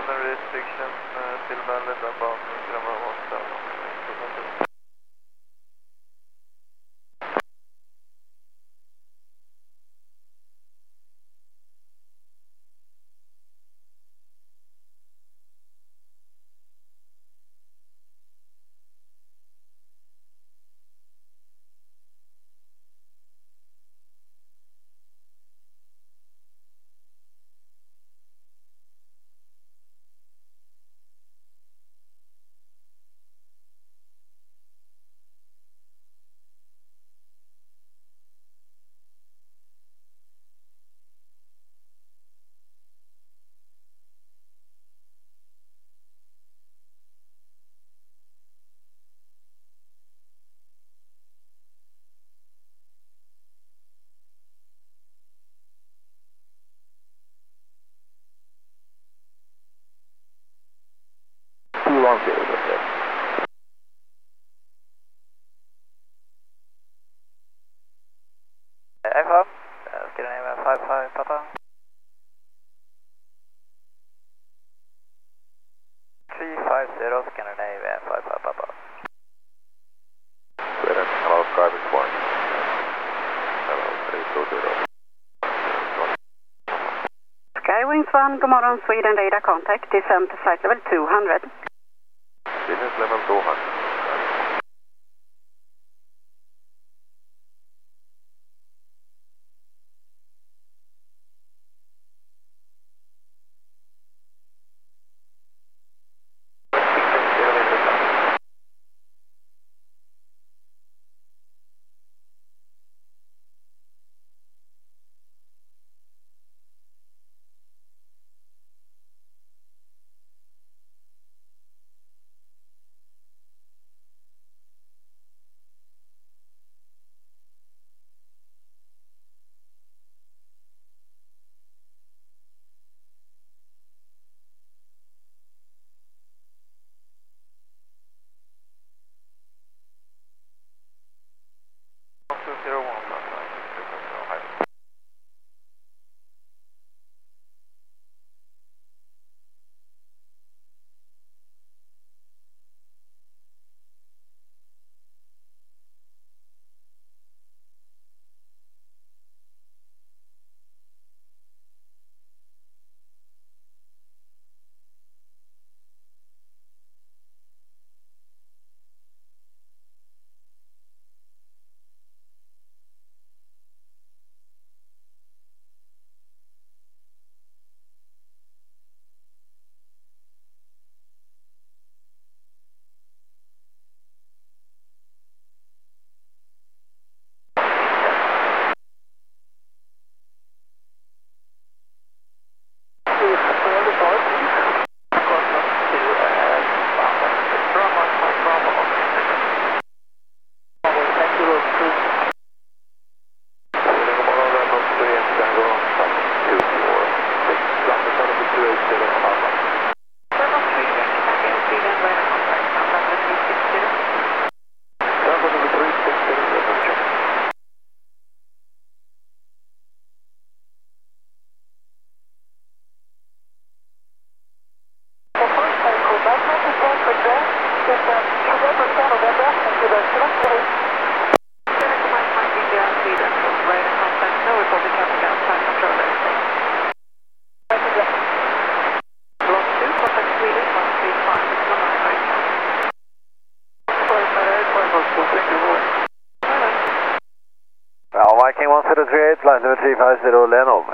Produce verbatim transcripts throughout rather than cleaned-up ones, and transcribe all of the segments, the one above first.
under restriction, uh, still valid about Grandma Monster. Too long to with it. Echo, uh, Scandinavia five five Papa. three five zero Scandinavia five five Papa. Sweden, hello, garbage one. Hello, three two zero. Skywings one, god morgon, Sweden radar contact, descend to flight level two hundred. Business level two hundred. two zero one, Well, Viking one zero three eight, flight level three five zero, Lenov.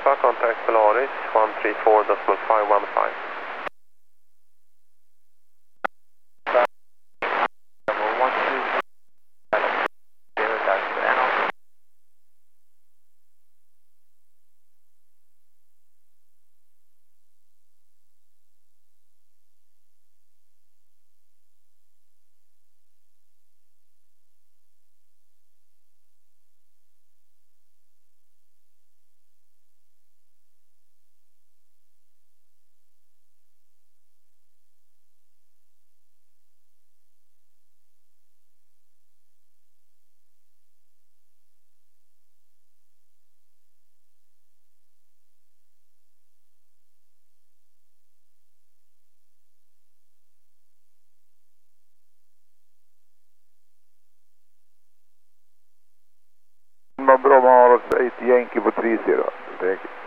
Alpha, contact Polaris one three four point five one five. Bromma har ett Yankee på tre zero. Thank you.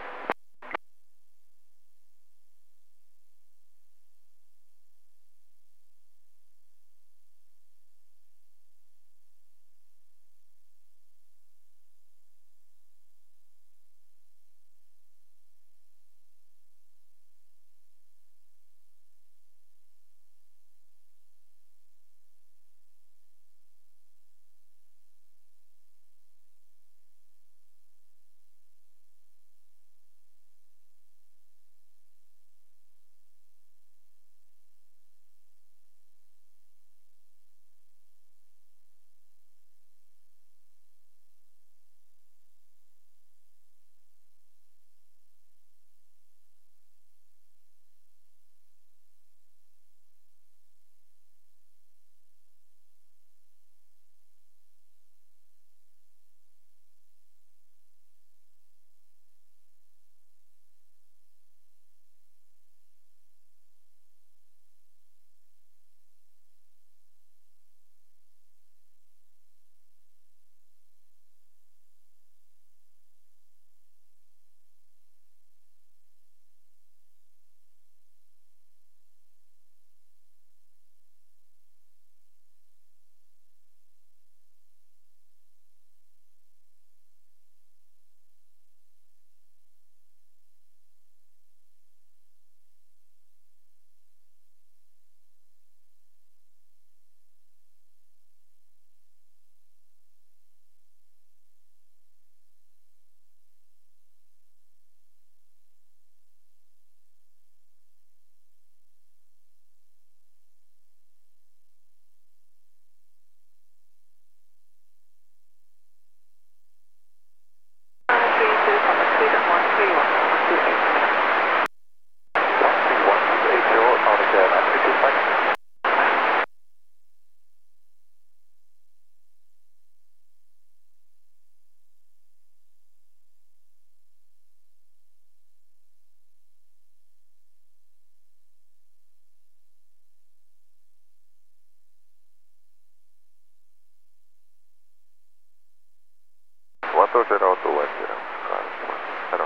one two zero two one zero. Hello.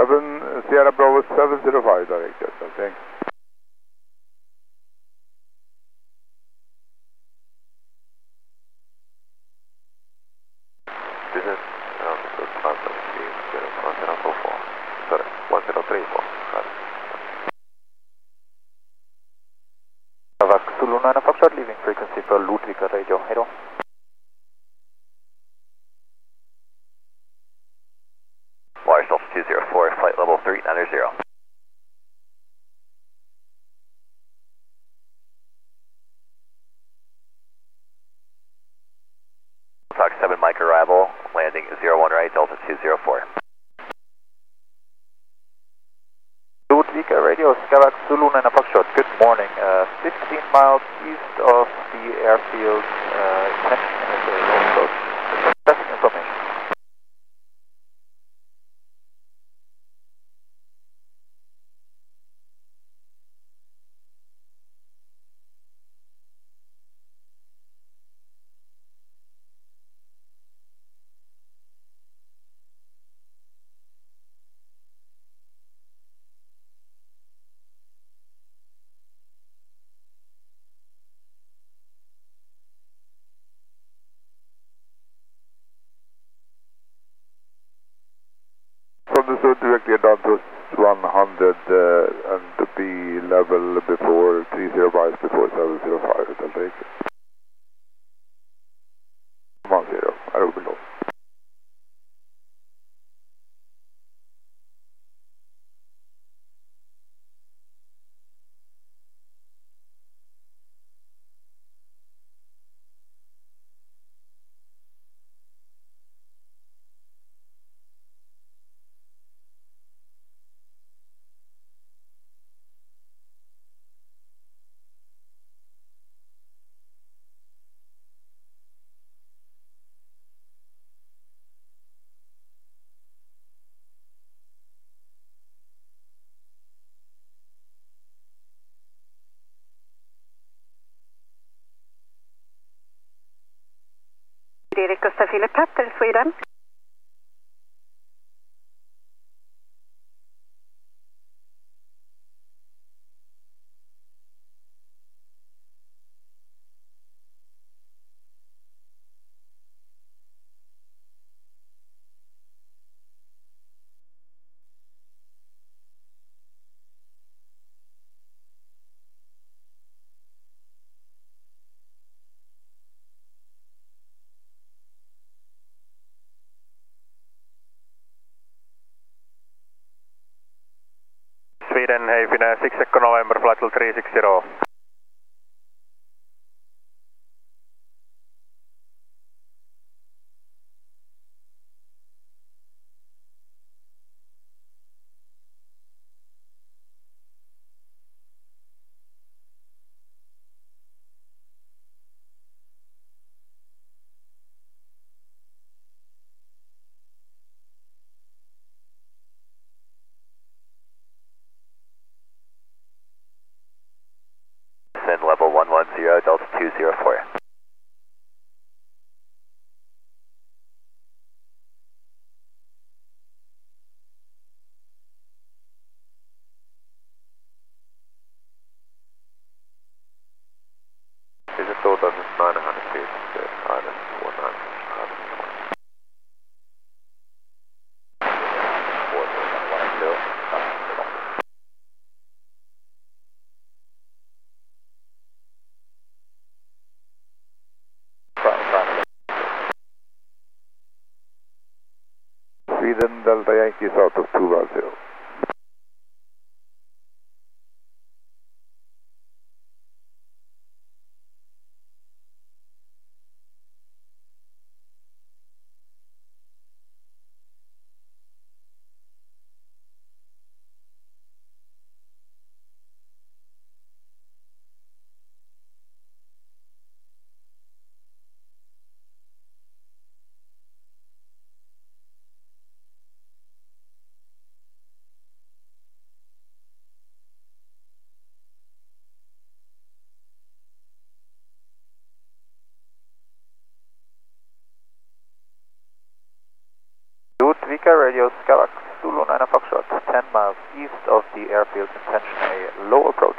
seven, Sierra Bravo seven zero five direct jet, thanks. This is um, the Phantom one zero four four. Sorry, one zero three four. Avax Zulu nine Foxtrot, leaving frequency for Ludwika Radio. Hello. Wires Delta two zero four, flight level three nine zero. Fox seven Mike arrival, landing zero one right, Delta two zero four. Ludwika Radio, Avax Zulu nine Foxtrot, good morning. Uh, fifteen miles east of the airfield, uh, intention military also. Traffic information. From the south directly down to one hundred uh, and to be level before three zero miles before seven zero five, it'll take one zero, arrow below. Erik Gustav Philip Petter, Sweden. Sweden, Havina, six second November, flight level three six zero. Send level one one zero, Delta two zero four. This is two thousand nine hundred feet, uh, Island one hundred. Sweden Delta Yankees out of two one zero. miles east of the airfield, intention a low approach.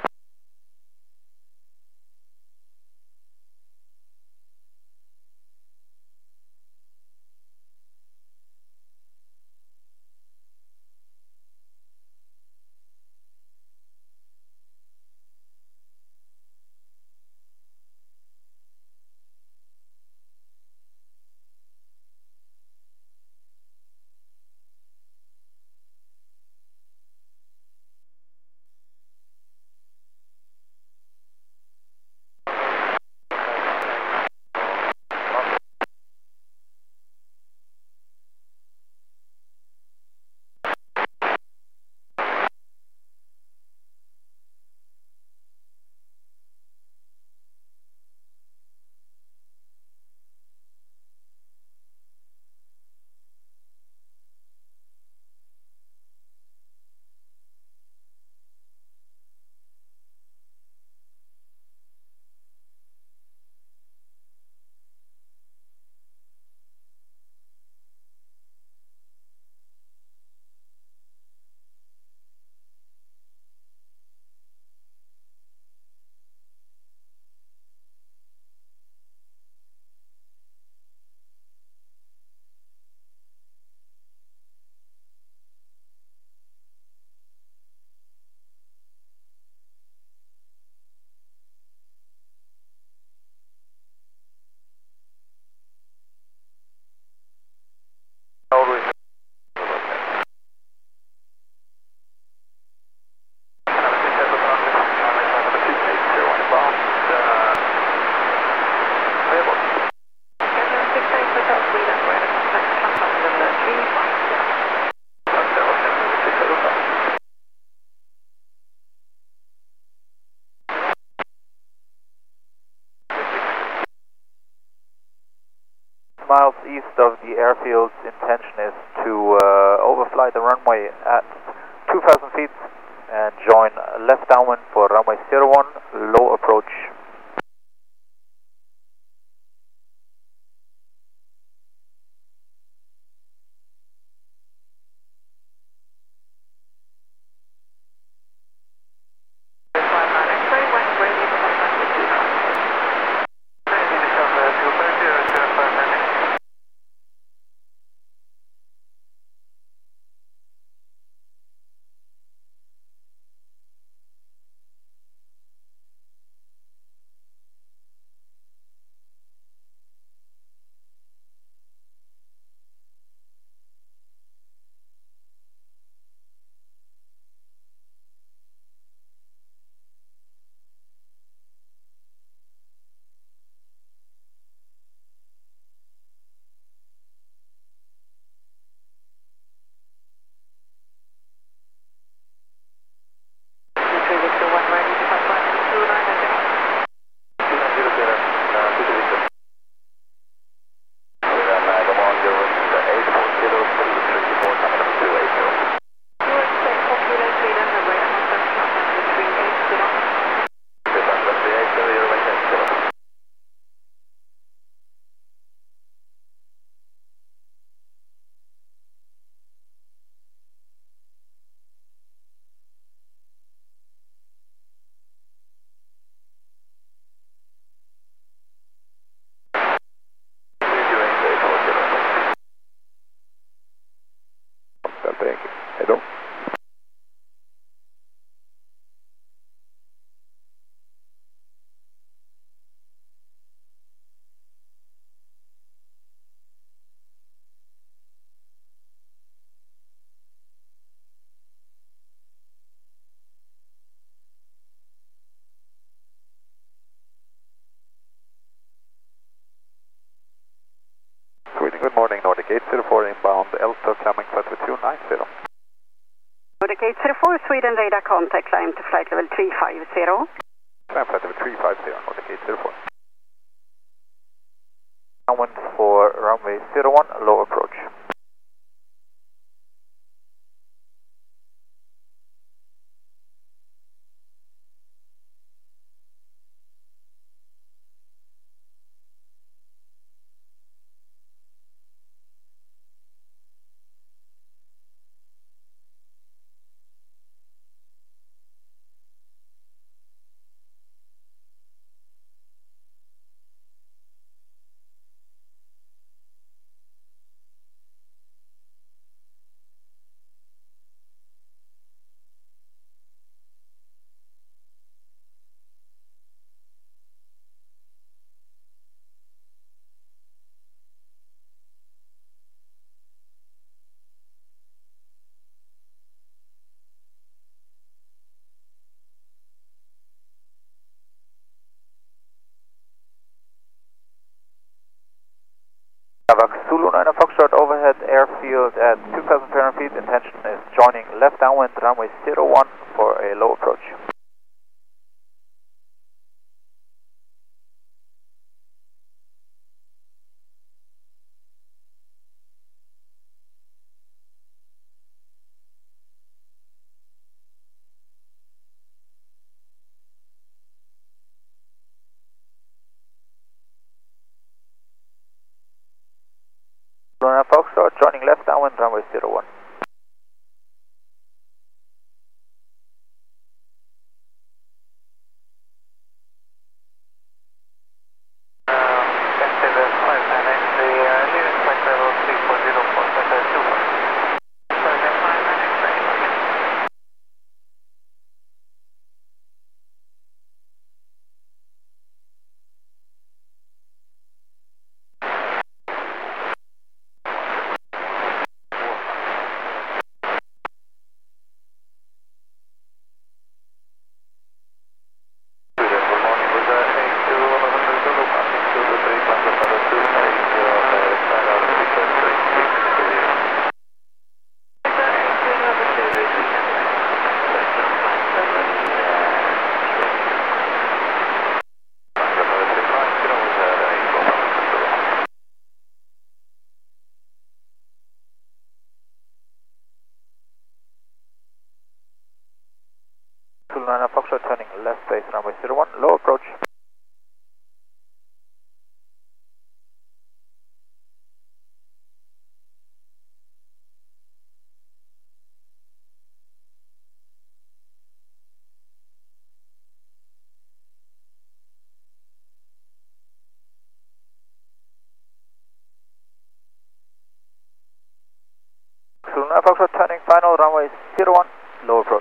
Miles east of the airfield's intention is to uh, overfly the runway at two thousand feet and join left downwind for runway zero one, low approach. Good morning, Nordic eight zero four inbound, Elto coming flight with two nine zero. Nordic eight zero four, Sweden radar contact, climb to flight level three five zero. Climb flight level three five zero, Nordic eight zero four. Downwind for runway zero one, low approach. at two thousand three hundred feet, intention is joining left downwind runway zero one for a low approach. Luna Foxtrot, joining left downwind runway zero one. Luna Foxtrot, turning left base runway zero one, low approach. Luna Foxtrot, turning final runway zero one, low approach.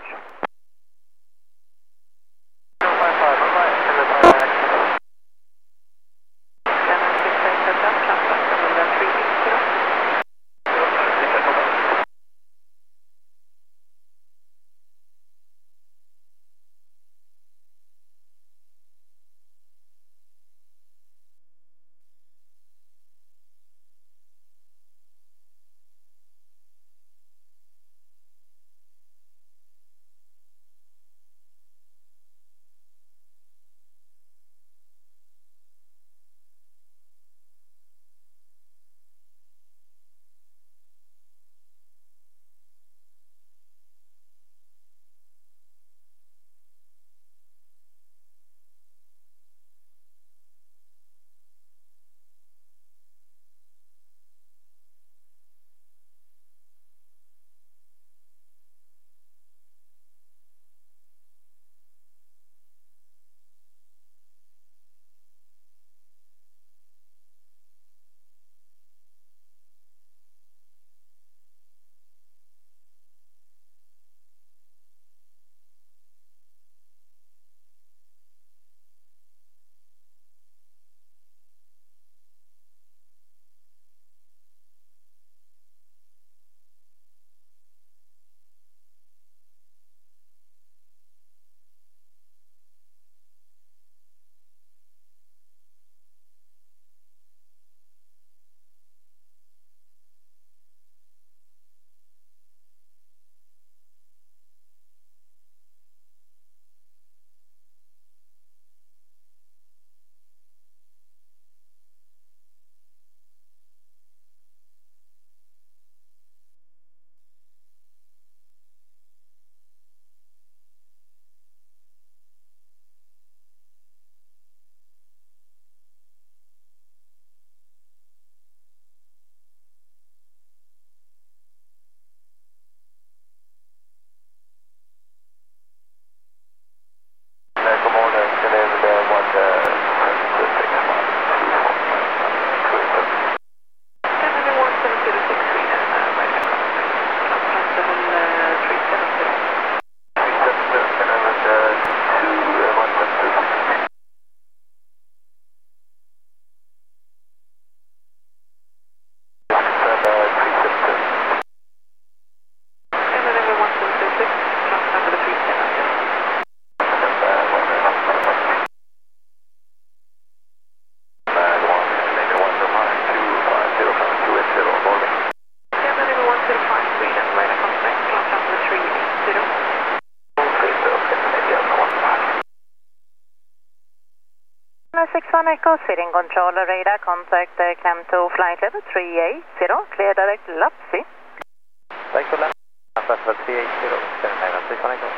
Alpha Echo, Speeding Controller Radar, contact uh, climb to flight level three eighty, clear direct Lapsi. Thanks for landing. Flight level three eighty, clear direct Lapsi.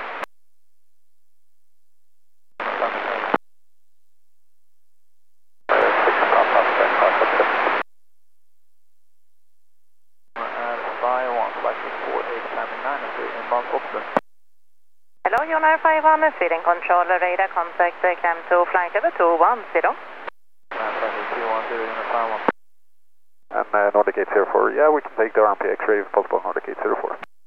Hello, Jonar five one, Speeding Controller Radar, contact uh, climb to flight level two one zero. And uh, Nordic eight zero four, yeah, we can take the R M P X-ray if possible, Nordic eight zero four.